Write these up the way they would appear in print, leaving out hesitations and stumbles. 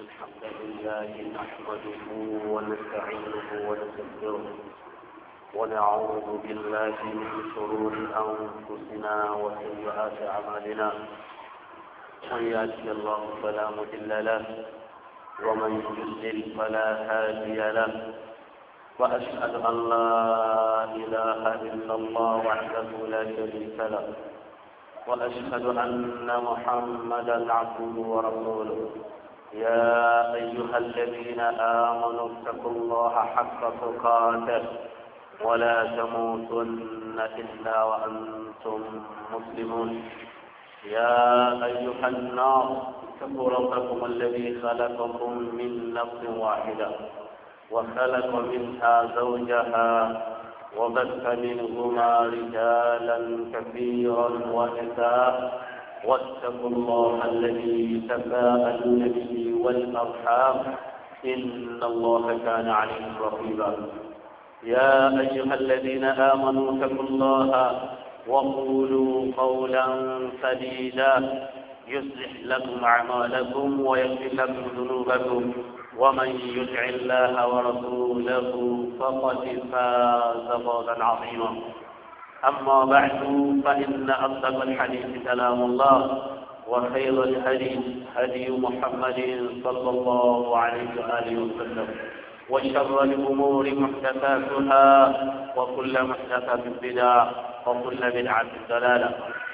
الحمد لله نحمده ونستعينه ونستغفره ونعوذ بالله من شرور أنفسنا وسيئات أعمالنا من يهده الله فلا مضل له ومن يضلل فلا هادي له وأشهد أن لا إله إلا الله وحده لا شريك له وأشهد أن محمدا عبده ورسوله يا أيها الذين آمنوا اتقوا الله حق تقاته ولا تموتن إلا وأنتم مسلمون يا أيها الناس اتقوا ربكم الذي خلقكم من نفس واحدة وخلق منها زوجها وبث منهما رجالا كثيرا ونساء واتقوا الله الذي تساءلون به والأرحام إن الله كان عليكم رقيبا يا أيها الذين آمنوا اتقوا الله وقولوا قولا سديدا يصلح لكم أعمالكم ويغفر لكم ذنوبكم ومن يطع الله ورسوله فقد فاز فوزا عظيما أما بعد فإن أصدق الحديث كلام الله وخير الهدي هدي محمد صلى الله عليه وآله وسلم وشر الأمور محدثاتها وكل محدثة بدعة وكل بدعة ضلالة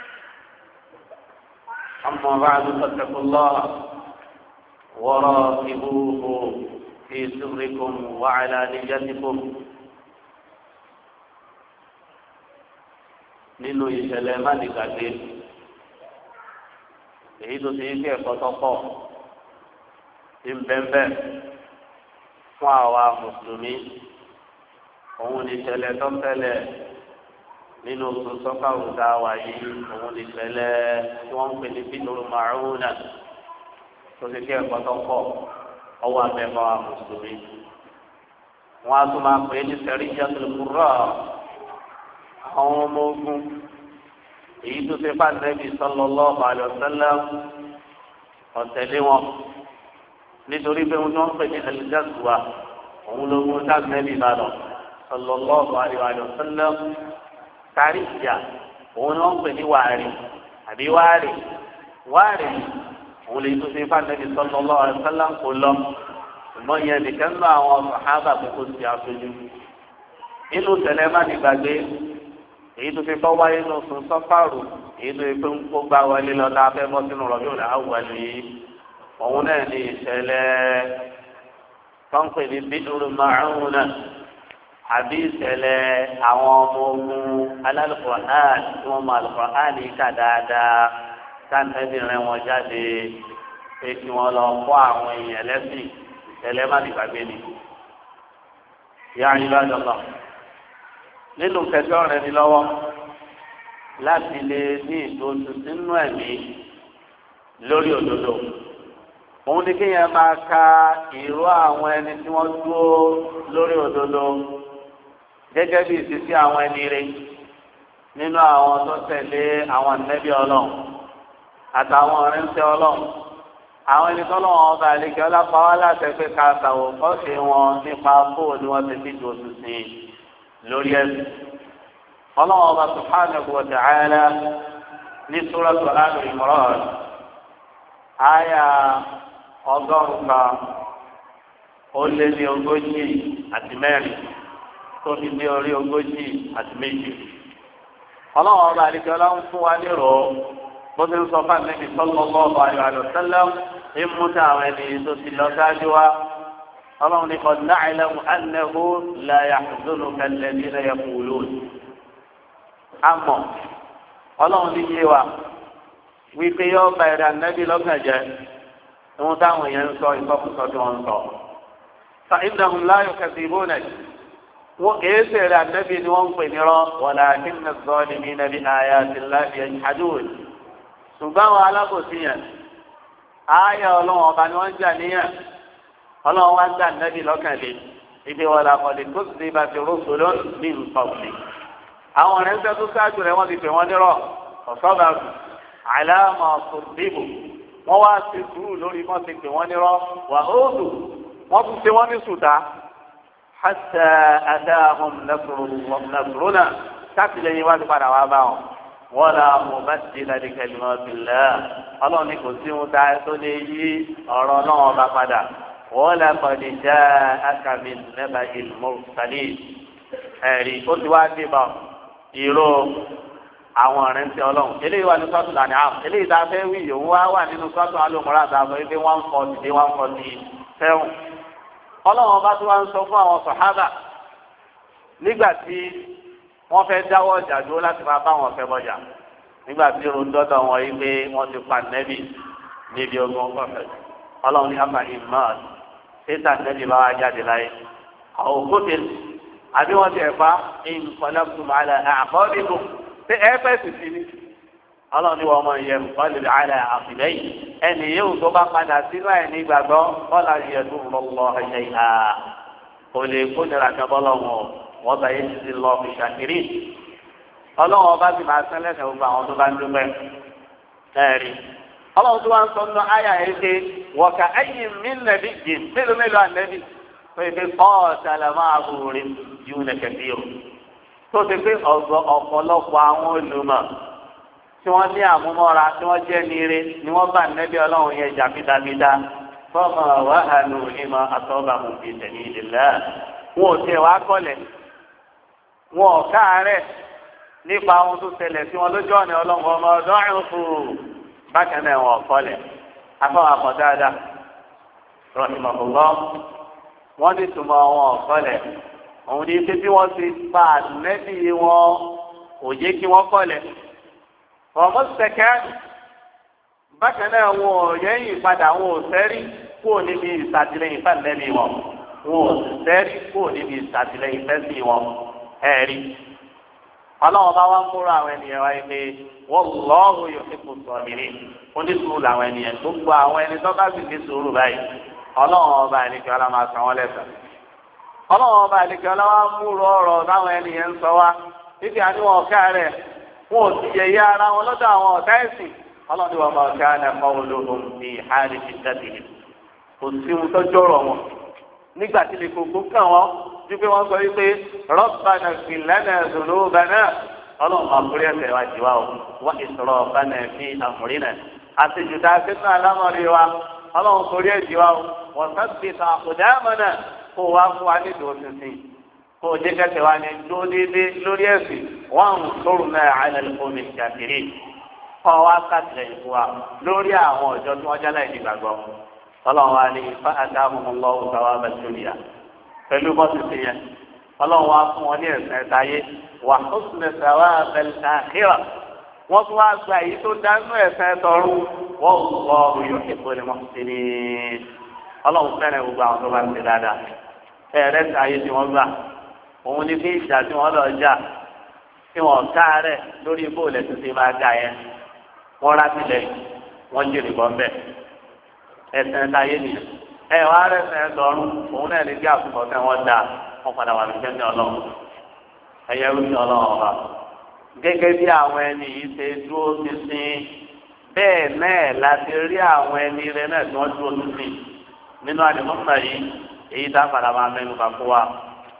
أما بعد فاتقوا الله وراقبوه في سركم وعلانيتكم nínú ìṣẹ̀lẹ̀ mánìgbàgbé èyí tó ti ń kí ẹ̀kọ́ tọ́pọ̀ ti ń bẹ́ẹ̀ fún àwa mùsùlùmí òun ní ìṣẹ̀lẹ̀ tó tẹ́lẹ̀ nínú oṣù sọ́kàwù tá a wà yìí òun ní ìṣẹ̀lẹ̀ tí wọ́n ń pè ní bídòrò màrúnà tó ti kí ẹ̀kọ́ tọ́pọ̀ ọwọ́ abẹ́fọ́ àwa mùsùlùmí wọ́n á tún máa pè é ní sẹ́ríjàtul qurra àwọn ọmọ ogun èyí tó ṣe bá nẹ́bí sallallahu alaihi wasallam ọ̀tẹ̀lé wọn nítorí pé wọn ń pè ní al-ghazwa òun ló mú dá nẹ́bí ìbàdàn sallallahu alaihi wasallam kárí ìjà òun ni wọn ń pè ní wàárí àbí wàárí òun lè tó ṣe bá nẹ́bí sallallahu alaihi wasallam kò lọ ṣùgbọ́n yẹn nìkan lọ àwọn sàhábà kókó sí aṣojú inú tẹ̀lé má ní gbàgbé èyí tó fi kọ́ wáyé lọ sùn sọ́fàrù èyí tó fi ń kó gbá wọlé lọ tá a fẹ́ bọ́ sínú rọ̀bí òní àwùwalẹ̀ yìí òun náà ní ìṣẹ̀lẹ̀ tọ́ǹpẹ̀ ní bídúrú màrúnà àbí ìṣẹ̀lẹ̀ àwọn ọmọ ogun alálùkọ̀án tí wọ́n mọ àlùkọ̀án yìí kà dáadáa sáńtẹ́bì rẹ̀ wọn jáde pé kí wọ́n lọ kọ́ àwọn èèyàn lẹ́sìn ìṣẹ̀lẹ̀ má dìgbàgbé ni. ìyá ìbádọ́lá nínú kẹjọ rẹ ní lọ́wọ́ láti lè ní ìdóòtú sínú ẹ̀mí lórí òdodo òun ni kéèyàn máa ka ìró àwọn ẹni tí wọ́n dúró lórí òdodo gẹ́gẹ́ bí ìṣesí àwọn ẹni rẹ̀ nínú àwọn tó tẹ̀lé àwọn ànábì Ọlọ́run àtàwọn ọ̀rẹ́ńtẹ́ Ọlọ́run àwọn ẹni tọ́lọ́wọ́n ọba àlejò ọlápàá láti ẹgbẹ́ ká àtàwọn ọ̀sẹ̀ wọn nípa bóò ni wọ́n ti fi dòtú sí i lórí ẹsẹ̀ ọlọ́wọ́ ọba subhanahu wa ta'ala ní suratu Al-Imran àyà 140 tó fi dé orí 140 ọlọ́wọ́ ọba àdìgbò ọlọ́wọ́ fún wa nírò bó ti ń sọ fún Ànábì sallallahu alaihi wa sallam ìmúta àwọn ènìyàn tó ti lọ sáájú wa. اللهم قد نعلم أنه لا يحزنك الذين يقولون أما اللهم نجيوا ويقيوا بير النبي لكجة ومتعوا ينسوا يفقصوا ونسوا فإنهم لا يكذبونك وإيسر النبي نوانق نرى ولكن الظالمين بآيات الله يجحدون سبحانه على قصيا آية اللهم بنوان جانيا ọlọ́run wá ń dá nẹ́bí lọ́kànlé ibi wọn la kọ́ni tó ti bá ti rúṣòló ní nǹkan ọ̀sìn. àwọn ọ̀rẹ́ ń tẹ́ tó ṣáájú rẹ̀ wọ́n ti pè wọ́n nírọ̀ ọ̀sọ́gbà àìláàmọ̀ ọ̀sùn bíbù wọ́n wá ṣe sùúrù lórí wọ́n ti pè wọ́n nírọ́ wà óòdù wọ́n tún ṣe wọ́n ní sùtá hatta atahum nasruna sátìlẹ́yìn wá ti padà wá bá wọn. wala mubaddila li kalimatillah ọlọ́run ní kò sí ohun tá a tó lè yí ọ̀rọ̀ náà ọba padà wala qad ja'aka min naba'il mursalin ẹ̀rí ó ti wá dé bá ìró àwọn ọ̀rẹ́ ń tẹ ọlọ́run eléyìí wà ní sọ́ọ̀tù làní àmì eléyìí tá a fẹ́ wí yòówù wá wà nínú sọ́ọ̀tù alómọ́ra àtàwọn ẹgbẹ́ 147 ọlọ́run ọba tó wá ń sọ fún àwọn sàhábà nígbà tí wọ́n fẹ́ dáwọ́ ọjà dúró láti máa bá wọn fẹ́ bọ́jà nígbà tí irun dọ́dọ̀ wọn yìí pé wọ́n ti pa nẹ́bì níbi ogun ọgọ́fẹ́ ọlọ́run ní afa imad tẹ́tà nẹ́bì bá wá jáde láyé àwọn òkúté àbí wọ́n ti ẹ̀fá ìfọ̀lẹ́kùn àlẹ́ àkọ́ọ́dìbò ṣé ẹ fẹ́ sì sí ni ọlọ́run ní wọ́n mọ ìyẹn ìfọ̀lẹ́ àlẹ́ àfìlẹ́yìn ẹnì yóò tó bá padà sínú àìní gbàgbọ́ bọ́lá yẹ̀dù lọ́lọ́ ẹ̀yẹ ìhà kò lè kó nira kan bọ́lọ́wọ́ wọ́n bá yẹn ti lọ fi ṣàkiri ọlọ́run ọba sì máa sẹ́lẹ̀ kẹ́ gbogbo àwọn tó bá ń dúpẹ́ ẹ̀rí ọlọ́run tó wá ń sọ nínú àyà yìí pé wọ̀kà ẹ̀yìn mí nàbí jìn mélòó ànẹ́bí pé pé ọ̀ọ́dàlà máa wúrin yú nẹ̀kẹ̀bí o tó ti pé ọ̀pọ̀lọpọ̀ àwọn olùmọ̀ tí wọ́n ní àmúmọ́ra tí wọ́n jẹ́ níire ni wọ́n bá nẹ́bí ọlọ́run yẹn jà bídábídá fọ́ọ̀mù wàhálù ìmọ̀ àtọ́gbà mú fi tẹ̀lé ìdílé wọn ò tiẹ̀ wá kọ́lẹ̀ wọn ò káàárẹ̀ nípa ohun tó ṣẹlẹ̀ sí wọn lójú ọ̀nà ọlọ́run ọmọ ọdún àìrùkù bákan náà wọn ò kọ́lẹ̀ afọwọ́ àpọ̀ dáadáa rọ̀ṣìmọ̀kùnlọ́ wọ́n ti túmọ̀ wọn ò kọ́lẹ̀ òun ní pé bí wọ́n ti pa nẹ́bí wọn ò yé kí wọ́n kọ́lẹ̀ ọmọ sẹkẹ bákan náà wọn ò yẹ̀yìn padà wọn ò sẹ́rí kúrò níbi ìsàtìlẹ́yìn fẹ́ẹ̀lẹ́bí wọn ò sẹ́rí kúrò níbi ìsàtìlẹ́yìn fẹ́ẹ̀sì wọn ẹ̀rí ọlọ́run bá wá ń múra àwọn ènìyàn wáyé pé wọ́n lọ́ọ̀rù yóò fi kù sọ ìrì onísùúrù làwọn ènìyàn gbogbo àwọn ẹni tó bá sì ní sùúrù báyìí ọlọ́run ọba àlejò ọlá máa san wọ́n lẹ́san ọlọ́run ọba àlejò ọlá wá múra ọ̀rọ̀ táwọn ènìyàn ń sọ wá títí àníwọ̀n ọ̀ká rẹ̀ wọn ò sì yẹ̀yẹ́ ara wọn lọ́dọ̀ àwọn ọ̀tá ẹ̀sìn ọlọ́run wọn máa ká ní ẹ̀kọ́ olóhùn ní ìhárì ìdádìrì kò sí ohun tó jọ̀rọ̀ wọn nígbà tí lè kókó kàn wọ́n wípé wọ́n sọ wípé rọ́bànà fìlànà zòlóbànà ọlọ́run máa kórè ẹ̀fẹ̀ wa jìwà o wọ́n ìsọ̀rọ̀ ọ̀bànà fi àmúrínà àtijọ́ta sínú alámọ̀rí wa ọlọ́run kórè ẹ̀jìwà o wọ́n sábì ta àkùdámọ́nà kó wá fún wa nídìí òṣìṣẹ́ kó o jẹ́ kẹsẹ̀ wa ní tó déédéé lórí ẹ̀sìn wọ́n ń sọ̀rọ̀ náà àìlẹ́ omi ìjàkiri kọ́ wa kàtìlẹ́yìn fún wa lórí àwọn ọ̀jọ́ tí wọ́n jẹ́ láì nígbàgbọ́ ọlọ́run wa ní fa àdáhùn lọ́wọ́ sáwá bẹ́tùlìyà pẹ̀lú bọ́sìsì yẹn ọlọ́run wa fún wọn ní ẹ̀sìn ẹ̀dáyé wà ó sì lè sáwá bẹ́tùlìyà àkírà wọ́n tún wá gba èyí tó dánú ẹ̀sìn ẹ̀tọ́rú wọ́n lọ yóò ṣètò ní mọ́sílì ọlọ́run fẹ́ràn gbogbo àwọn tó bá ti dáadáa ẹ̀rẹ́ sáyé tí wọ́n gbà òun ní bí ìjà tí wọ́n lọ jà tí wọ́n káàárẹ̀ lórí bóòlù ẹ̀sìn tí máa ga yẹn wọ́n rátìlẹ̀ wọ́n jèrè bọ́ mbẹ́ ẹ̀sìn ẹ̀dáyé nìyẹn ẹ̀ wá rẹ̀sìn ẹ̀tọ́rú òun náà ní bí àkùkọ tẹ́ wọ́n dà wọ́n padà wà lóṣẹ́ ní ọlọ́run ẹ̀yẹ rúṣin ọlọ́run ọba gẹ́gẹ́ bí àwọn ẹni yìí ṣe dúró sísìn bẹ́ẹ̀ náà láti rí àwọn ẹni rẹ náà tí wọ́n dúró sísìn nínú àdìmọ́sà yìí èyí tá a padà máa mẹ́nu bá fún wa.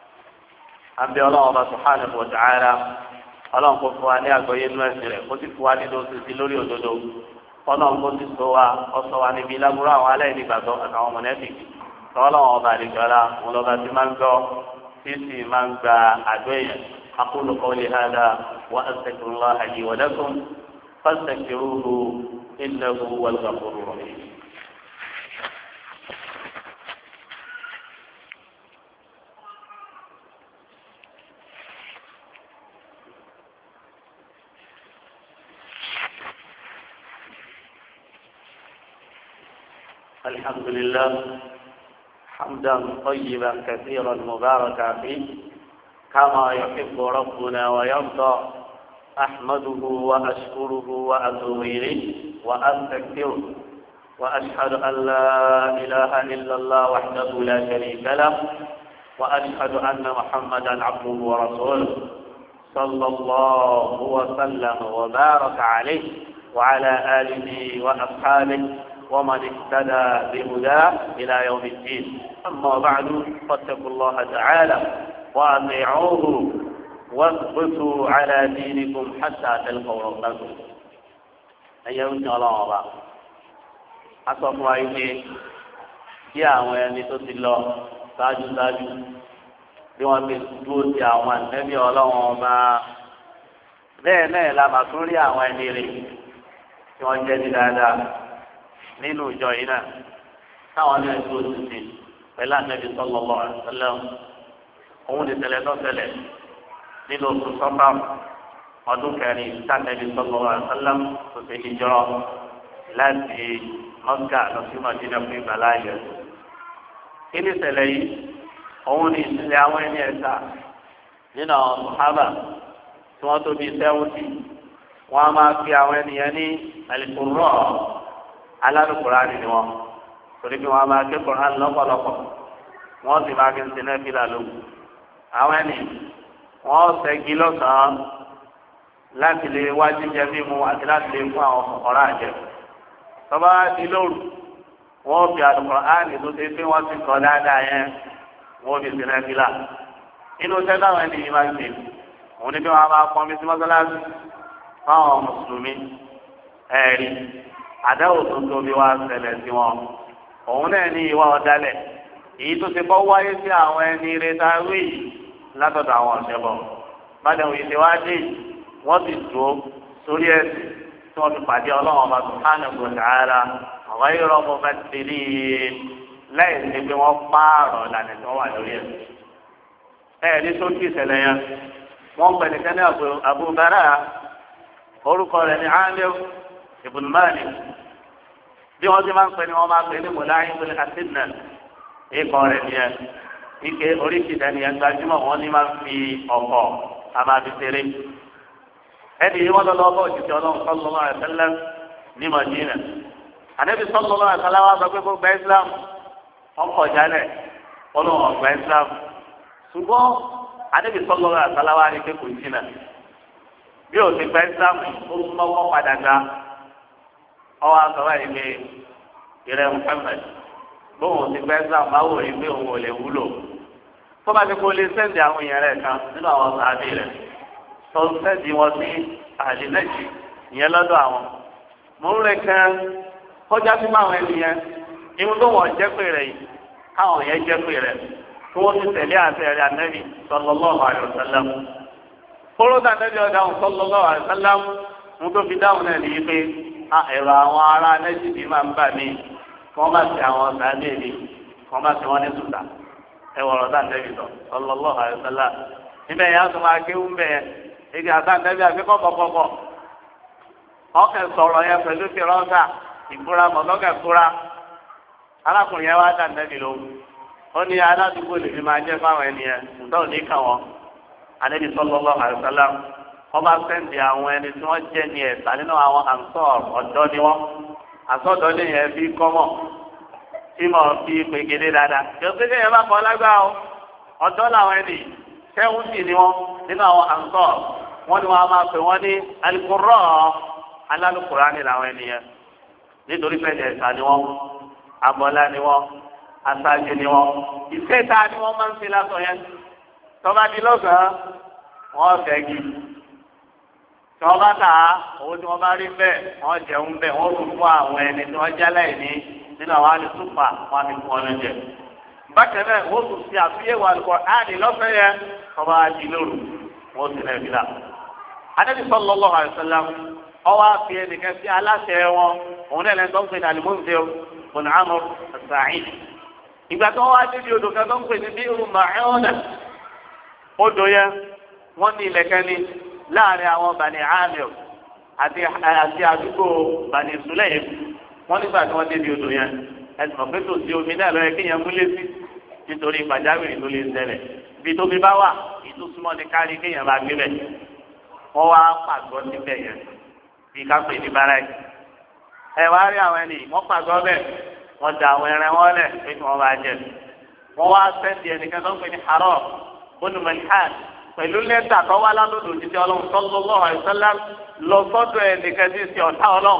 àbí ọlọ́run ọba subhanahu wa ta'ala ọlọ́run kò fún wa ní àgbọ́yé inú ẹ̀sìn rẹ̀ kó sì fún wa nínú sísìn lórí òdodo ọlọ́run kò sì sọ wa ọsọ wa níbi lágbóró àwọn aláìní gbàgbọ́ àtàwọn mọ̀nẹ́fìkì tọ́lọ́run ọba àdìgbọ́lá òun lọ́ba tí máa ń gbọ́ tí sì máa ń gba àgbẹ̀ yẹn. أقول قولي هذا وأستغفر الله لي ولكم فاستغفروه إنه هو الغفور الرحيم. الحمد لله حمدا طيبا كثيرا مباركا فيه كما يحب ربنا ويرضى أحمده وأشكره وأتوب إليه وأستغفره وأشهد أن لا إله إلا الله وحده لا شريك له وأشهد أن محمدا عبده ورسوله صلى الله وسلم وبارك عليه وعلى آله وأصحابه ومن اهتدى بهداه إلى يوم الدين. أما بعد فاتقوا الله تعالى وأطيعوه واثبتوا على دينكم حتى تلقوا ربكم. أيها الله asọ̀fún wa yìí kí àwọn ẹni tó ti lọ ṣáájú bí wọ́n ti dúró ti àwọn ànẹ́bí ọlọ́wọ́n ọba bẹ́ẹ̀ náà la máa tún rí àwọn ẹni rè tí wọ́n jẹ́ ní dáadáa nínú ìjọ yìí náà táwọn náà dúró títì pẹ̀lú ànẹ́bí sallallahu alaihi wasallam. òun ti tẹ̀lé tó tẹ̀lé nínú oṣù sọ́fà ọdún kẹrin sànẹ́bí sallallahu alaihi wasallam tó ti hijra láti Mọ́kà lọ sí Mádínà fún ìgbàláyè. kí ni ìṣẹ̀lẹ̀ yìí? òun ni ìṣẹ̀lẹ̀ àwọn ẹni ẹ̀ta nínú àwọn sàhábà tí wọ́n tó bí 70. wọ́n á máa fi àwọn ènìyàn ní al-qurra alálùkùránì ni wọ́n torí pé wọ́n á máa ké Kùránì lọ́pọ̀lọpọ̀ wọ́n sì máa fi ń sin náfìlà lóhùn. àwọn ẹni wọ́n ṣẹ́gi lọ́sàn-án láti lè wá jíjẹ mímu àti láti lè fún àwọn ọ̀rá àjẹ. tọ́ba di lóru wọ́n fi Al-Qur'ani tó ṣe pé wọ́n ti kọ́ dáadáa yẹn wọ́n fi sin náfìlà. inú sẹ́dá àwọn ẹni yìí máa ń ṣe òun ni bí wọ́n máa pọ́n mi sí mọ́sálásí fáwọn mùsùlùmí ẹ̀rí àdáwò tó tóbi wá ṣẹlẹ̀ sí wọn. òun náà ní ìwà ọ̀dàlẹ̀ èyí tó ti kọ́ wáyé sí àwọn ẹni rẹ̀dáwé yìí látọ̀dọ̀ àwọn ọ̀ṣẹ́bọ̀. bàdàwò yìí ti wá dé wọ́n ti dúró sórí ẹ̀sìn tí wọ́n fi pàdé ọlọ́run ọba subhanahu wa ta'ala àwọn ayọ̀rọ̀ ọmọ bá ti rí i láì sí pé wọ́n pààrọ̀ lànà tí wọ́n wà lórí ẹ̀sìn. ẹ̀ẹ́dí tó kí ìṣẹ̀lẹ̀ yẹn wọ́n pẹ̀lú kẹ́ni Abu Bara orúkọ rẹ̀ ní Amir ibn Malik bí wọ́n ti máa ń pè ní wọ́n máa pè ní mọ̀láyìn pẹ̀lú àtìnà ikọ̀ rẹ̀ nìyẹn ike oríṣiríṣi ẹnìyẹn gbajúmọ̀ wọ́n ní máa ń fi ọ̀pọ̀ àmàbìsẹ̀rẹ̀ ẹni yìí wọ́n lọ́wọ́ bọ́ òjijì ọlọ́run sallallahu alaihi wasallam ní Madina. Ànábì sallallahu alaihi wasallam wá sọ pé kó gba Islam ọkọ̀ jálẹ̀ ọlọ́run ọ̀gbà Islam ṣùgbọ́n Ànábì sallallahu alaihi wasallam wá ní pé kò jìnnà bí o ti gba Islam ó súnmọ́ wọ́n padà gba ọwọ́ àtọ́wá yìí pé ìrẹ́ Muhammad bóun ti gba Islam máa wò rí pé òun ò lè wúlò tó bá ti kó lè sẹ́ǹdì àwọn èèyàn rẹ̀ kan nínú àwọn sàádé rẹ̀ tó ń sẹ́ǹdì wọn sí àdínẹ́jì ìyẹn lọ́dọ̀ àwọn. mo ń rẹ̀ kan kọjá sí máwọn ènìyàn irun tó wọ́n jẹ́ pé rẹ̀ yìí káwọn yẹn jẹ́ pé rẹ̀ tí wọ́n ti tẹ̀lé àti ẹ̀rẹ́ Ànábì sallallahu alaihi wasallam. kórótà Ànábì ọ̀dáhùn sallallahu alaihi wasallam mo tó fi dáhùn náà nìyí pé ẹ̀rọ àwọn ará nẹ́jìdì máa ń bà mí wọ́n bá ti àwọn sàádé mi wọ́n bá ti wọ́n ní sùtà ẹ̀wọ̀rọ̀ tá Ànábì sọ sallallahu alaihi wasallam. níbẹ̀ yẹn á tún máa kéwú bẹ́ẹ̀ igi àti Ànábì àfikọ́ kọ̀kọ̀kọ̀ ọkẹ́ sọ̀rọ̀ yẹn pẹ̀lú fìrọ́sà ìbúra mọ̀lọ́kẹ́ kúra arákùnrin yẹn wá dá Ànábì lóhùn ó ní aládùúgbò lè fi máa jẹ́ fáwọn ènìyàn ṣùgbọ́n òní kàn wọ́n Ànábì sallallahu alaihi wasallam wọ́n bá sẹ́ǹdì àwọn ẹni tí wọ́n jẹ́ ní ẹ̀sà nínú àwọn Ansar ọ̀dọ́ ni wọ́n àsọ̀dọ́ ní yẹn fi kọ́mọ̀ tí mo fi pèkéde dáadáa yóò pé kéèyàn bá kọ́ lágbá o ọ̀dọ́ làwọn ẹni sẹ́wọ́n sì ni wọ́n nínú àwọn Ansar wọ́n ní wọ́n á máa pè wọ́n ní al-Qurra alálùkùránì làwọn ẹni yẹn nítorí pé ẹ̀sà ni wọ́n abọ́lá ni wọ́n aṣáájú ni wọ́n ìfẹ́ ta ni wọ́n máa ń fi lásọ yẹn tọ́ba di lọ́sàn-án wọ́n fẹ́ gi tí wọ́n bá tà á owó tí wọ́n bá rí bẹ́ẹ̀ wọ́n jẹun bẹ́ẹ̀ wọ́n tún fún àwọn ẹni tí wọ́n jálẹ̀ ní nínú àwọn alùpùpà wọ́n ti fún ọ lóúnjẹ. bákan náà wọ́n tún fi àfihàn Al-Qur'ani lọ́fẹ̀ẹ́ yẹn tọ́ba di lóru wọ́n sì náà fi là. Ànábì sallallahu alaihi wasallam ọwọ́ àfi ẹnìkan sí aláṣẹ wọn òun náà lẹ́nu tó ń pè ní Al-Munzir ibn Amr as-Sa'idi. ìgbà tó wá débi odò kan tó ń pè ní Bi'ru Ma'una odò yẹn wọ́n ní ilẹ̀kẹ́ ní láàrin àwọn Bani Amir àti àdúgbò Bani Sulaym wọ́n nígbà tí wọ́n débi odò yẹn ẹ̀sìn ọ̀pẹ́ tó ti omi náà lọ́yẹ kéèyàn múlé sí nítorí pàjáwìrì tó lè ṣẹlẹ̀ ibi tómi bá wà ìtúsúmọ́ ní kárí kéèyàn bá gbé bẹ̀ wọ́n wá pàgọ́ síbẹ̀ yẹn bí kápẹ́ ní bára yìí ẹ wá rí àwọn ẹni wọ́n pàgọ́ bẹ̀ wọ́n da àwọn ẹran wọn lẹ̀ pé kí wọ́n bá jẹ wọ́n wá sẹ́ndì ẹnìkan tó ń pè ní Haram onímọ̀lìhàn pẹ̀lú lẹ́tà tó wá lálọ́dọ̀ òjijì ọlọ́run sallallahu alaihi wasallam lọ sọ́dọ̀ ẹnìkan tí ń ṣe ọ̀tá ọlọ́run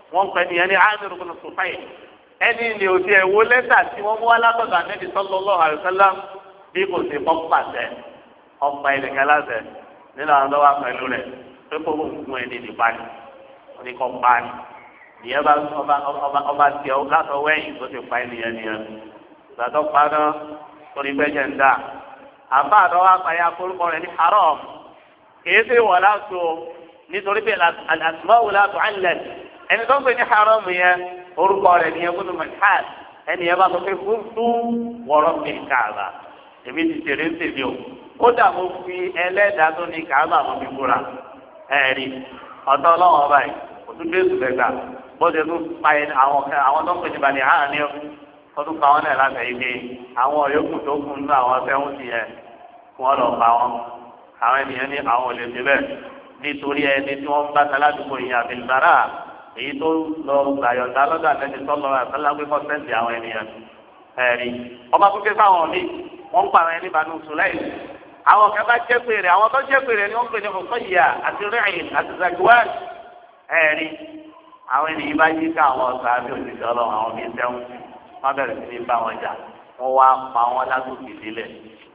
wọ́n pẹ́ nìyẹn ní Amir ibn Tufayl ẹni ní òdi ẹ̀wọ́ lẹ́tà tí wọ́n mú wá látọ̀dọ̀ Ànábì sallallahu alaihi wasallam bí kò sí pọ́pàṣẹ ọ̀pá ẹnìkan láṣẹ nínú àwọn tó wà pẹ̀lú rẹ̀ pé kó fún ẹni nípa ni oníkọ́ pa ni ìyẹn bá ọba tiẹ̀ látọ̀ wẹ́yìn tó ti pa ènìyàn nìyẹn gbàtọ́ pa náà torí gbẹ́jẹ̀ ń dà àbá àtọwọ́ apàyà kórúkọ rẹ̀ ní haram kìí ṣe wọ̀ láṣọ nítorí pé àtúmọ̀wò láṣọ àlẹ̀ ẹni tó ń pè ní haram yẹn orúkọ rẹ̀ ní ẹgbẹ́ mọ̀tàd ẹni yẹn bá sọ pé fúnfú wọ̀rọ̀ mi kààbà èmi ti ṣeré ń tèmi o kódà mo fi ẹlẹ́dàá tó ní kààbà mo fi búra ẹ̀rí ọ̀tọ̀ ọlọ́wọ́ ọba yìí kò tún gbé sùn lẹ́gbàá bó ṣe tún pa àwọn tó ń pè ní balẹ̀ hàn ní ọdún pa wọn náà láti ẹ̀yìn pé àwọn yòókù tó kún nínú àwọn fẹ́hún ti yẹ kí wọ́n lọ pa wọn àwọn ènìyàn ní àwọn olè ti bẹ́ẹ̀ nítorí ẹni tí wọ́n bá ta ládùúgbò yìí àbílbárà èyí tó lọ gbàyọ̀dá lọ́dọ̀ àtẹ́ni tọ́lọ́ àtàlágbé kọ́sẹ́ǹtì àwọn ènìyàn ẹ̀rí ọba tó ké fáwọn míì wọ́n ń pa àwọn ẹni Banu Sulaym àwọn kan bá jẹ́ pèrè àwọn tó jẹ́ pèrè ni wọ́n ń pè ní Umayya àti Ra'il àti Zakwan ẹ̀rí àwọn ènìyàn bá yí ká àwọn ọ̀sán àbí òṣìṣẹ́ ọlọ́run àwọn bíi sẹ́wọ̀n wọ́n bẹ̀rẹ̀ sí ní bá wọn jà wọ́n wá pa wọn lágòkè délẹ̀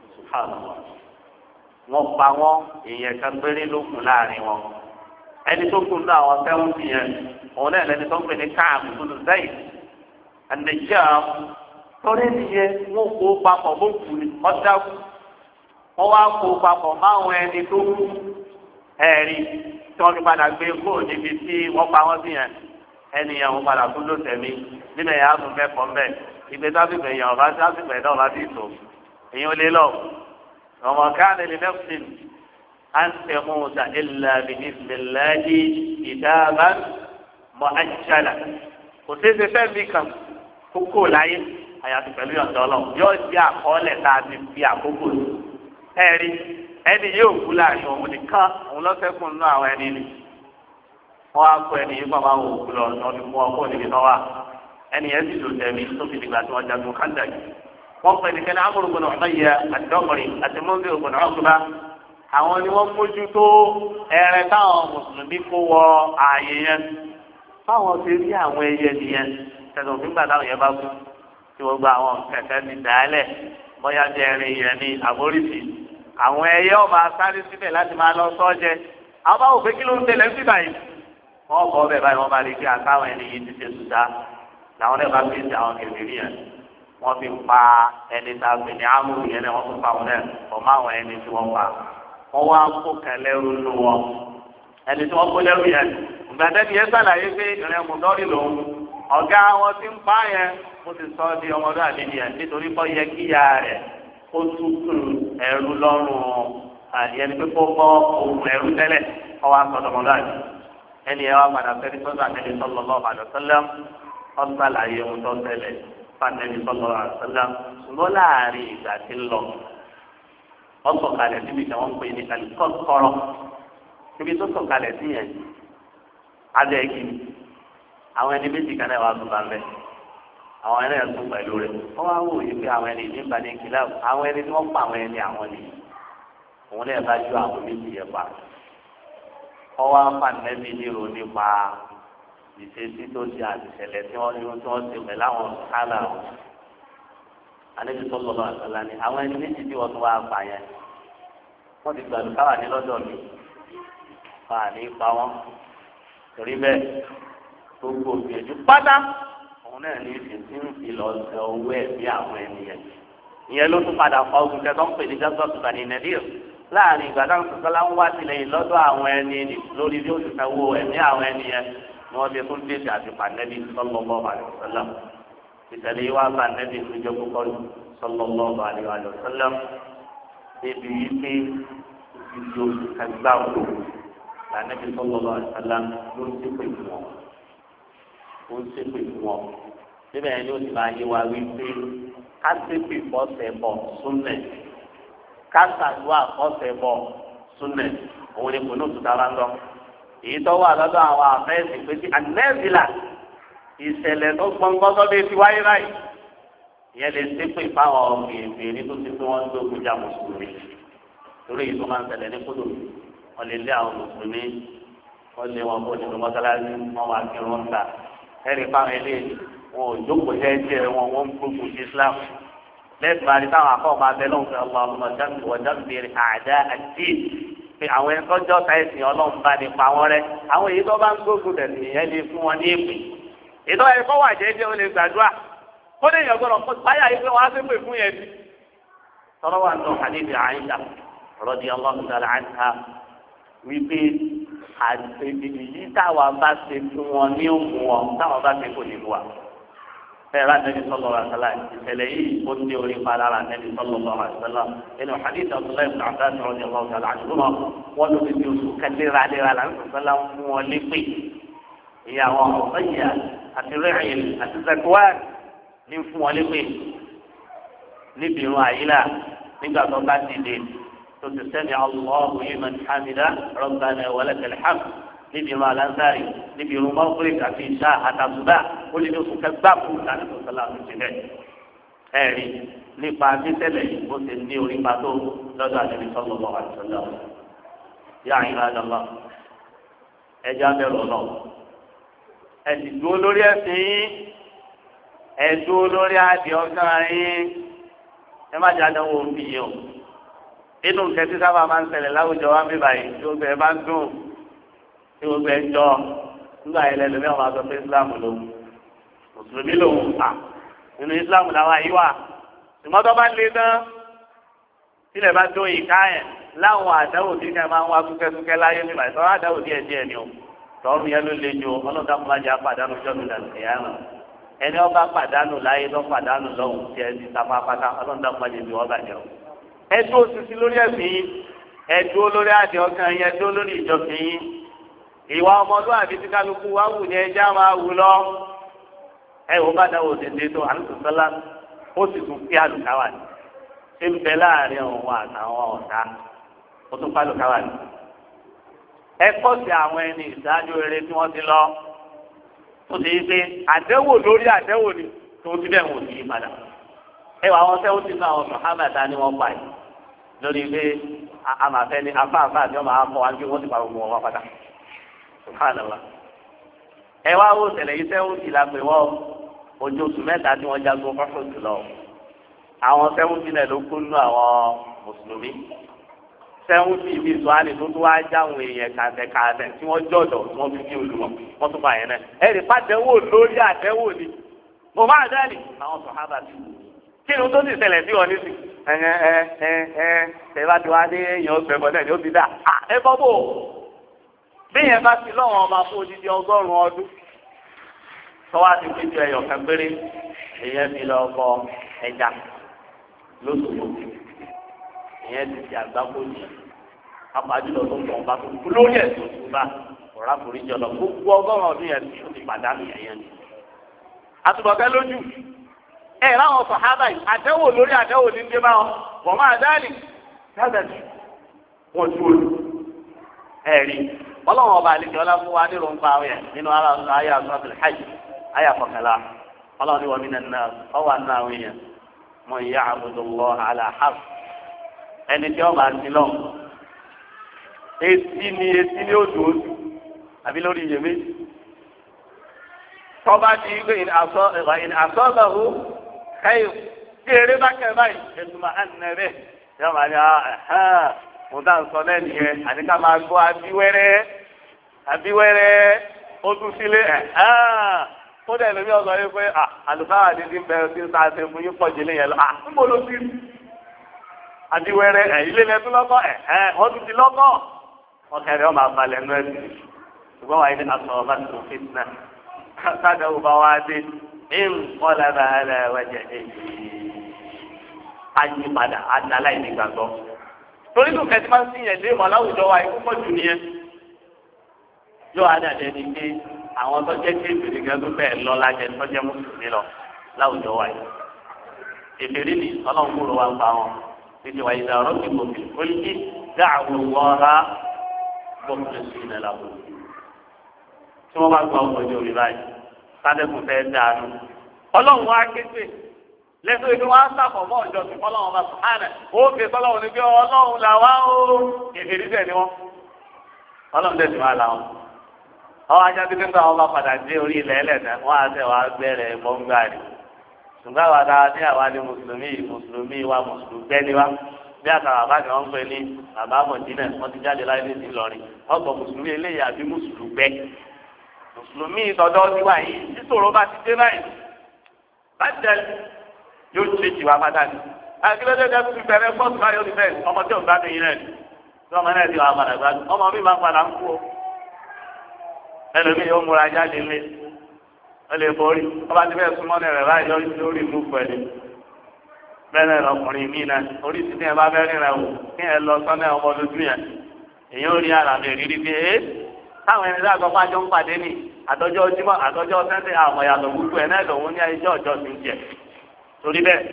wọ́n pa wọn èèyàn kan péré ló kù láàrin wọn ẹni tó kù ní àwọn sẹ́wọ̀n ti yẹn òun náà lẹni tó ń pè ní Ka'b ibn Zayd an-Najjar torí nìyẹn wọ́n kó papọ̀ bó kù ní ọ̀dà wọ́n wá kó papọ̀ máwọn ẹni tó kù ẹ̀rí tí wọ́n fi padà gbé kó níbi tí wọ́n pa wọ́n sí yẹn ẹnìyàn wọn padà tún ló tẹ̀mí níbẹ̀ yà á tún fẹ́ kọ́ mbẹ́ ìgbé sáfìfẹ́ èèyàn ọba sáfìfẹ́ náà ọba ti tò èèyàn lé lọ ọmọ káàdì lè mẹ́fìn à ń tẹ̀mú ta ilà bìí ìsìlẹ̀láàdì ìdáàbà mọ́ àjàlá kò sí ṣe fẹ́ mi kàn kókó láyé àyàfi pẹ̀lú ọ̀dọ́ ọlọ́run yóò jẹ́ àkọọ́lẹ̀ tá a ti fi àkókò ẹ̀rí ẹni yóò kú láàrin òun nìkan òun lọ́sẹ̀kùn nínú àwọn ẹni ni wọ́n á kó ẹni yìí kó àwọn òkú lọ ọdún fún ọkọ níbi tó wà ẹni yẹn sì lò tẹ̀mí tó fi dìgbà tí wọ́n jagun kánda yìí wọ́n pè ní kẹ́ni amúrú gbọ̀nà ọ̀nàyẹ àti ọkùnrin àti mọ́ndé gbọ̀nà ọ̀gbọ̀nà àwọn ni wọ́n mójú tó ẹrẹ táwọn mùsùlùmí kó wọ ààyè yẹn fáwọn ti rí àwọn ẹyẹ nìyẹn tẹ̀sán nígbà táwọn yẹn bá kú tí wọ́n gba àwọn kẹ̀kẹ́ ti dàálẹ̀ bóyá jẹ́ ẹrin yẹn ní àbóríṣì àwọn ẹyẹ ọba sáré síbẹ̀ láti máa lọ sọ́jẹ àwọn bá wò pé kí ló ń tẹ̀lé sí báyìí wọ́n kọ́ bẹ́ẹ̀ báyìí wọ́n bá rí kí àtàwọn ẹni yìí ti ṣe sùdá làwọn náà bá fi ṣe àwọn kèfèrí yẹn wọ́n fi pa ẹni tá a gbé ní amúlù yẹn náà wọ́n fi pa wọn náà pọ̀ mọ́ àwọn ẹni tí wọ́n pa wọ́n wá kó kẹlẹ́rú nù wọn ẹni tí wọ́n kó lẹ́rú yẹn ìgbàdẹ́ni yẹn sàlàyé pé ìrìn mùdọ́rì lòun ọ̀gá wọn ti ń pa yẹn ó ti sọ di ọmọdé àdéhìí yẹn nítorí kọ́ yẹ kíyà rẹ̀ ó túkùn ẹrú lọ́rùn àyẹ̀ni pé kó bọ́ ohun ẹrú tẹ́lẹ̀ kọ́ wá sọ́dọ̀ ọmọdé àdéhìí ẹni ẹ wá padà fẹ́ni sọ́dọ̀ àtẹ́ni sallallahu alaihi wasallam ọ̀sálàyé ohun tó tẹ̀lẹ̀ fàtẹ́ni sallallahu alaihi wasallam ṣùgbọ́n láàrin ìgbà tí ń lọ ọ̀sọ̀kalẹ̀ síbi tí wọ́n ń pè ní kọ́kọ́rọ́ ibi tó sọ̀kalẹ̀ sí yẹn adé kí àwọn ẹni méjì kan náà wà tó bá ń bẹ àwọn ẹni ẹ̀ tún pẹ̀lú rẹ̀ wọ́n wá wò yí pé àwọn ẹni nígbà ní ìkìlẹ̀ àwọn ẹni tí wọ́n pa àwọn ẹni àwọn ni òun náà bá ju àwọn méjì yẹn pa ọwọ́ afánẹ́bí nírò nípa ìṣesí tó ṣe àtìṣẹlẹ̀ tí wọ́n ṣe pẹ̀lú àwọn sálà wọn. Ànábì sallallahu alaihi wasallam ni àwọn ẹni méjì tí wọ́n tún wá pa yẹn wọ́n ti gbàdúrà káwà ní lọ́dọ̀ mi fà ní pa wọ́n torí bẹ́ẹ̀ gbogbo ògbìyànjú pátá òun náà ní ìsìnkú ń fi lọ sọ owó ẹ̀ bí àwọn ènìyàn ìyẹn ló tún padà fọ ogun kẹtọ́ ń pè ní jọ́sọ̀tù Bani Nadir láàrin ìgbà táwọn sọ̀tọ́lá ń wá sílẹ̀ lọ́dọ̀ àwọn ẹni lórí bí ó ti fẹ́ wo ẹ̀mí àwọn ẹni yẹn ni wọ́n ti tún dèjì àti pàǹdẹ́bí sallallahu alaihi wasallam ìtẹ̀lé wá pàǹdẹ́bí ìjọ kúkọ́ sallallahu alaihi wasallam débi wípé ìjọ kẹgbà wò pàǹdẹ́bí sallallahu alaihi wasallam ló ń ṣépè fún wọn ó ń ṣépè fún wọn síbẹ̀ yẹn ni ó ti máa yé wa wípé ká ṣépè fọ́sẹ̀ bọ̀ súnmẹ̀ kásàdúrà ọ̀sẹ̀ bọ̀ súnẹ̀ òun ni kò ní òtútù ara ń lọ. èyí tó wà lọ́dọ̀ àwọn àfẹ́sì pé tí anẹ́sìlà ìṣẹ̀lẹ̀ tó gbọ́ngbọ́n tó bẹ́ẹ̀ ti wáyé báyìí. ìyẹn lè ṣépè fáwọn èèyàn tó ti fi wọ́n tó gbójà mùsùlùmí. torí èyí tó máa ń ṣẹlẹ̀ ní kódò wọ́n lè lé àwọn mùsùlùmí wọ́n lé wọn kó nínú mọ́sálásí wọ́n wá kí wọ́n ta ẹ̀rí fáwọn eléyìí wọn ò jókòó jẹ́jẹ́ wọn wọ́n ń gbógun sí Islam lẹ́sìn máa rí táwọn akọ́ máa bẹ lọ́wọ́ fún ọlọ́run ọ̀dọ́mìnir àdá àti pé àwọn ẹni tọ́jọ́ sáyẹ̀sì ọlọ́run bá ní pa wọ́n rẹ́ àwọn èyí tó bá ń gbógun tẹ̀sí yẹn lè fún wọn ní èpè ètò ẹ̀kọ́ wà jẹ́jẹ́ ó lè gbàdúrà ó lè yàn gbọ́dọ̀ kó báyà yìí pé wọ́n á fẹ́ pè fún yẹn bí. tọ́lọ́ wà nù hadithi Aisha radiyallahu ta'ala anha wípé àtẹ̀bìyí táwa bá ṣe fún wọn ní òmù wọn táwa bá ṣe kò ní wà. ẹ̀rọ Ànábì sallallahu alaihi wasallam ìṣẹ̀lẹ̀ yìí ó ní orí palára Ànábì sallallahu alaihi wasallam inú hadith Abdullahi ibn Abbas radiyallahu ta'ala anhuma wọn ló ti di oṣù kẹlẹ́rẹ́lẹ́rẹ́ àlàǹsọ̀sọ́lá fún wọn lépè ìyàwó ọ̀sẹ̀yà àti rẹ̀yìn àti zakuwan ní fún wọn lépè níbi irun àyílà nígbà tó bá ti dé tó ti sẹ́ni Allahu liman hamida rabbana wa lakal hamd níbi irun aláǹsárì níbi irun mọ́kúrì àti ìṣá àtàkùdá ó lè ní oṣù kẹgbà kú láti tó sọlá tó ti bẹ́ẹ̀. ẹ̀rí nípa títẹ̀lẹ̀ ó ti ní orí pàtó lọ́dọ̀ Ànábì sallallahu alaihi wasallam. yá ibadallah ẹjọ́ abẹ́rù ọlọ́run ẹ̀sìn dúró lórí ẹ̀sìn yín ẹ̀dúró lórí adìẹ ọ̀gán yín ẹ má jẹ́ àdánwò òbí yìí o inú kẹtí sábà máa ń ṣẹlẹ̀ láwùjọ wa ń bí báyìí tí gbogbo ẹ bá ń dùn tí gbogbo ẹ jọ nígbà yẹn lẹ́nu mẹ́wàá máa sọ pé Islam ló mùsùlùmí lòun fà nínú Islam làwọn àyí wà tòmọ́tò bá lé tán sílẹ̀ bá dún ìka yẹn láwọn àdáwò tí kẹ́ máa ń wá súkẹ́súkẹ́ láyé nígbà yẹn tọ́wọ́ àdáwò díẹ̀ díẹ̀ ni o tọ́wọ́ yẹn ló le jù ọlọ́dà kó má jẹ́ àpàdánù jọ́mi làǹkìyàmù ẹni ọba pàdánù láyé lọ pàdánù lọ́hùn tí ẹ ti sábà pátá ọlọ́dà kó má jẹ́ bí wọ́n bàjẹ́ o. ẹ dúró sisi lórí ẹ̀sìn yín ẹ dúró lórí àdé ọkàn yín ẹ dúró lórí ìjọsìn yín ìwà ọmọlúwàbí tí kálukú wá wù ní ẹjẹ́ á máa wù lọ. ẹ wò bá dáwọ́ tètè tó àlùsọ̀sọ́lá ó sì tún pé àlùkáwà ní ṣé ń bẹ láàrin òun àtàwọn ọ̀tá ó tún pa àlùkáwà ní. ẹ kọ́ sí àwọn ẹni ìdájọ́ eré tí wọ́n ti lọ ó ti yí pé àdẹ́wò lórí àdẹ́wò ni tó ti bẹ́ẹ̀ wò sí ìpadà. ẹ wà wọn sẹ́wọ́n ti fún àwọn sọ̀hábàtà ni wọ́n pa yìí lórí pé àmàfẹ́ ni afáàfá àti ọmọ akọ wa ń gbé wọ́n ti pa gbogbo wọn wá padà. Subhanallah. ẹ wá wò ṣẹlẹ̀ yìí sẹ́wọ́n ti la pè wọ́n ojú oṣù mẹ́ta tí wọ́n jagun fọ́fọ́ jù lọ. àwọn sẹ́wọ́n ti náà ló kú nínú àwọn mùsùlùmí. sẹ́wọ́n ti ibi ìsọ̀hánì tó tún wá jáwọn èèyàn kàtẹ́kàtẹ́ tí wọ́n jọ̀dọ̀ tí wọ́n fi kí olùmọ̀ wọ́n tún bá yẹn náà. ẹ rí pàdéwò lórí àdéwò ni. mo máa dẹ́rì àwọn sọ̀hábà ti kí ni tó ti ṣẹlẹ̀ sí ọ nísì. ẹ bá ti wá dé èèyàn ọgbẹ̀bọ̀ náà ni ó ti dà. ẹ bọ́ bò bí yẹn bá ti lọ́wọ́ ọmọ fún odidi 100 ọdún tọ́wọ́ àti fífi ẹyọ kan péré èèyàn fi lọ bọ ẹja lóṣooṣù èèyàn ti di àgbákòjì apàdúlọ tó ń bọ̀ ọba tó kú lórí ẹ̀sùn tó bá ọ̀rá foríjọ lọ gbogbo 100 ọdún yẹn tó ti pàdánù yẹn ni. àtùbọ̀kẹ́ lójú ẹ láwọn sàhábà yìí àdẹ́wò lórí àdẹ́wò ní ndé báwọn wọ́n máa dáàlì dábẹ̀tì wọ́n tú olú ẹ̀rí ọlọ́wọ́n ọba àlejò ọlá fún wa nílùú ń pa ọ̀yẹ̀ nínú ayé àtúntò hajj ayé àfọ̀kànlá ọlọ́wọ́n ní wọ́n mi nà ọwọ́ àná àwọn èèyàn mọ ìyá àbùdó lọ àlàhàf ẹni tí wọ́n máa ti lọ etí ni ó dùn ó àbí lórí iyèméjì tọ́ba ti gbé àsọ́gbàwó káyọ̀ tí eré bá kẹ́ báyìí ẹ̀tùmọ̀ ànàbẹ̀ yóò máa ní mo dá nsọ náà nìyẹn àti ká máa gbọ́ abiwẹ́rẹ́ ó tún sílé ó dẹ̀ lómi ọ̀sán yìí pé àlùfáà àdídí ń bẹ̀rẹ̀ sí sáàsì fún yín pọ̀jù lé yẹn lọ níbo ló sí abiwẹ́rẹ́ ilé lẹ́tún lọ́kọ́ wọ́n tún ti lọ́kọ́ wọ́n kẹrẹ́ ọmọ àbálẹ̀ nú ẹ̀sìn ṣùgbọ́n wàá ní aṣọ ọba tó fitna sáàdà ọba wa dé ìmọ̀lá bàálẹ̀ wẹ̀jẹ̀ èyí ayípadà àtàláì nígbàgbọ́ torí tó kẹsí máa ń sìn yẹn lé mọ láwùjọ wa ikú pọ̀ jù nìyẹn yóò adàdé ni pé àwọn tó jẹ́ kéèké gẹ́gẹ́ tó bẹ́ẹ̀ lọ lájẹ tó jẹ́ mùsùlùmí lọ láwùjọ wa yìí èfèrè ni ọlọ́run kúrò wá ń pa wọn títí wáyé dá ọ̀rọ̀ kíkó mi ó ní kí dáàbò wọ́ọ́rá gbọ́dọ̀ sí ilẹ̀ làbò tí wọ́n bá gba ọkọ̀ ojú omi báyìí sádẹ́kùn fẹ́ dáadọ́ ọlọ́run wá kéde lẹ́sọ̀ ibi wọn á sàkọ̀ mọ́ ọjọ́ sí fọlọ́run bá sùhánà ó fi fọlọ́run ní pé ọlọ́run làwa ó èfèrè bẹ́ẹ̀ ni wọ́n ọlọ́run tẹ̀sí wá làwọn àwọn ajá tó kéka wọn bá padà dé orí ilẹ̀ ẹlẹ́dẹ̀ wọn á tẹ̀ wá gbẹ́rẹ̀ bọ́ngàrì ṣùgbọ́n àwọn ará ní àwa ní mùsùlùmí wa mùsùlùmí gbẹ́ni wa bí àtàwọn àbá kan ń pè ní bàbá mọ̀dínà wọ́n ti jáde láyé ní ìlọrin ọgbọ̀n mùsùlùmí eléyìí àbí mùsùlùmí gbẹ́ mùsùlùmí tọjọ́ níwá yìí sísòro bá ti dé báyìí láti jẹ yóò ṣe jìwà pátá ni akílódéjẹ tó fi bẹ̀rẹ̀ fọ́ọ̀tù báyọ̀ ní bẹ́ẹ̀ ọmọ tí ò bá mi yín rẹ̀ tí ọmọ náà ti wà padà gbádùn ọmọ mi máa ń padà ń kú o ẹlòmíì yóò múra jáde lé ó lè borí ọba ti fẹ́ súnmọ́ ní rẹ̀ báyìí lórí ìlú pẹ̀lú bẹ́ẹ̀ lọkùnrin mí náà orí ti ní ẹ bá fẹ́ rìn rẹ̀ wò kí ẹ lọ sọ́nà ọmọ lójú yẹn èyí ó rí àràmì ìrírí pé táwọn ẹni dàgbọ́ pàjọ ń pàdé ní àtọ́jọ́ ojúmọ́ àtọ́jọ́ sẹ́ńtẹ̀ àwọn ìyàtọ̀ gbogbo ẹ̀ náà lòun ní ẹjọ́ ọjọ́ ti ń jẹ torí bẹ́ẹ̀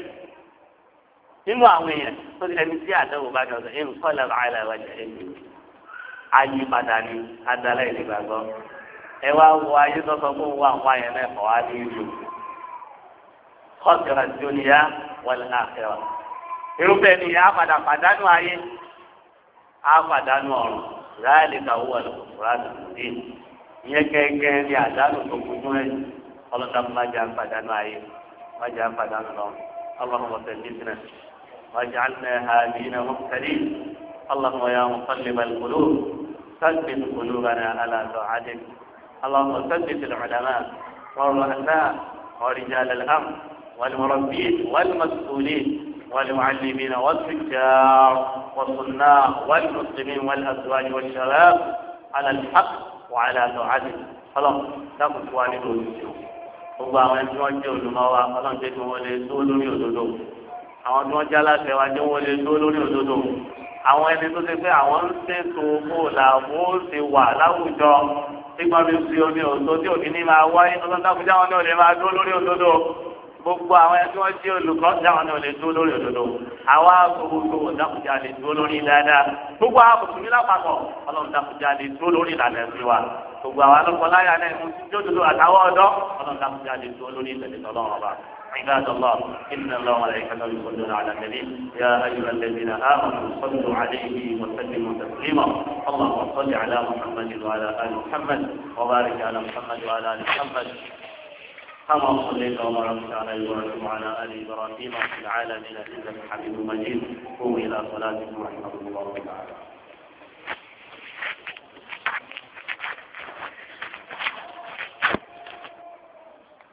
nínú àwọn èèyàn tó ti ẹni tí àdéhùn bá jọ sọ ẹnu kọ́lá bàálà wà jẹ́ ẹni ayípadà ní adalẹ́ ìdìgbàgbọ́ ẹ wá wo ayé tọ́sọ fún wa àwọn àyẹ̀ náà kọ̀ wá ní ìlú kọ́sìrà dúníyà wal àkhírà irúfẹ́ ni a padà pàdánù ayé a pàdánù ọ̀run láàlì kàwé àlùkùrá àdùnnú ìyẹn gẹ́gẹ́ ní àdánù tó kúndún ẹ̀ ọlọ́dà májà ń pàdánù ayé májà ń pàdánù lọ اللهم ثبتنا واجعلنا هادين مهتدين اللهم يا مقلب القلوب ثبت قلوبنا على طاعتك اللهم ثبت العلماء والرؤساء ورجال الامر والمربين والمسؤولين والمعلمين والتجار والصناع والمسلمين والازواج والشباب على الحق وعلى طاعته اللهم تقف والدهم gbogbo àwọn ẹni tí wọn jẹ olùmọ̀ wa Ọlọ́run jẹ́ kí wọn lè dúró lórí òdodo àwọn tí wọn jẹ aláṣẹ wa jẹ́ wọn lè dúró lórí òdodo àwọn ẹni tó ṣe pé àwọn ń ṣètò owó làwọn ó ṣe wà láwùjọ nígbà tí fi omi òdo tí òbí ní máa wáyé Ọlọ́run dákúnjá wọn náà lè máa dúró lórí òdodo gbogbo àwọn ẹni tí wọn jẹ olùkọ́ dáwọn náà lè dúró lórí òdodo àwa gbogbo dákúnjá lè dúró lórí dáadáa gbogbo àwọn mùsùlùmí lápapọ̀ Ọlọ́run dákúnjá lè dúró lórí ìlànà ẹ̀sìn wa gbogbo àwọn alọ́kọ̀ọ́láyà náà ń jódodo àtàwọn ọ̀dọ́ ọlọ́run dákun jáde tó lórí ìtẹ̀lẹ́ tọ́lọ́run ọba عباد الله إن الله وملائكته يصلون على النبي يا أيها الذين آمنوا صلوا عليه وسلموا تسليما اللهم صل على محمد وعلى آل محمد وبارك على محمد وعلى آل محمد كما صليت وباركت على إبراهيم وعلى آل إبراهيم في العالمين إنك حميد مجيد قوموا إلى صلاتكم رحمه الله تعالى